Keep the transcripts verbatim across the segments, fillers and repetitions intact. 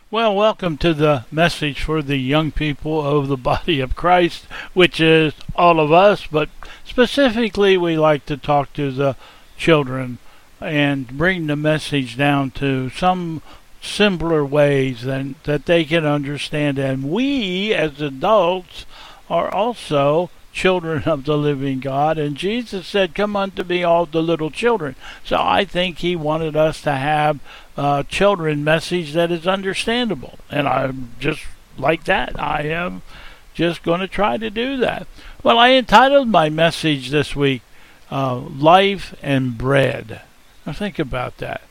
Well, welcome to the message for the young people of the body of Christ, which is all of us, but specifically we like to talk to the children and bring the message down to some simpler ways than, that they can understand. And we, as adults, are also children of the living God. And Jesus said, "Come unto me, all the little children." So I think he wanted us to have a children message that is understandable. And I just like that. I am just going to try to do that. Well, I entitled my message this week, uh, Life and Bread. Now think about that.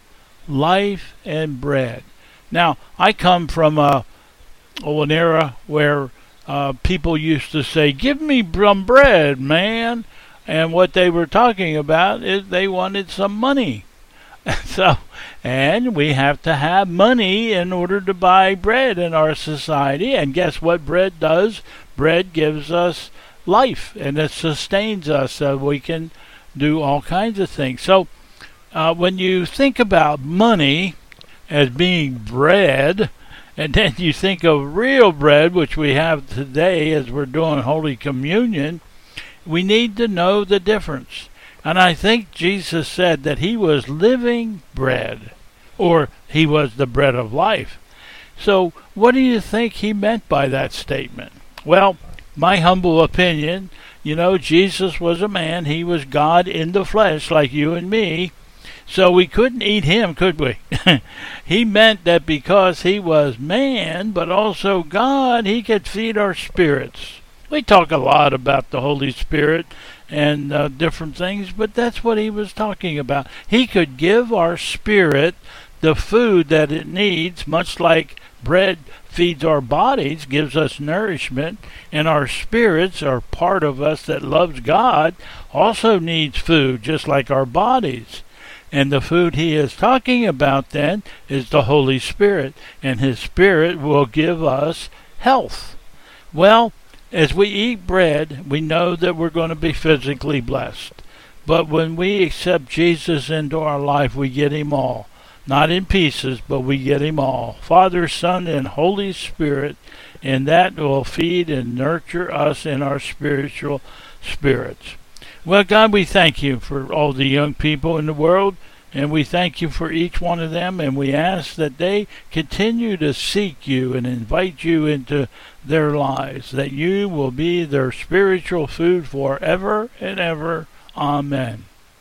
Life and bread. Now, I come from a, oh, an era where Uh, people used to say, "Give me some bread, man." And what they were talking about is they wanted some money. so, and we have to have money in order to buy bread in our society. And guess what bread does? Bread gives us life, and it sustains us so we can do all kinds of things. So, uh, when you think about money as being bread, and then you think of real bread, which we have today as we're doing Holy Communion, we need to know the difference. And I think Jesus said that he was living bread, or he was the bread of life. So what do you think he meant by that statement? Well, my humble opinion, you know, Jesus was a man. He was God in the flesh like you and me. So we couldn't eat him, could we? He meant that because he was man, but also God, he could feed our spirits. We talk a lot about the Holy Spirit and uh, different things, but that's what he was talking about. He could give our spirit the food that it needs, much like bread feeds our bodies, gives us nourishment, and our spirits, are part of us that loves God, also needs food, just like our bodies. And the food he is talking about then is the Holy Spirit, and his Spirit will give us health. Well, as we eat bread, we know that we're going to be physically blessed. But when we accept Jesus into our life, we get him all. Not in pieces, but we get him all. Father, Son, and Holy Spirit, and that will feed and nurture us in our spiritual spirits. Well, God, we thank you for all the young people in the world, and we thank you for each one of them, and we ask that they continue to seek you and invite you into their lives, that you will be their spiritual food forever and ever. Amen.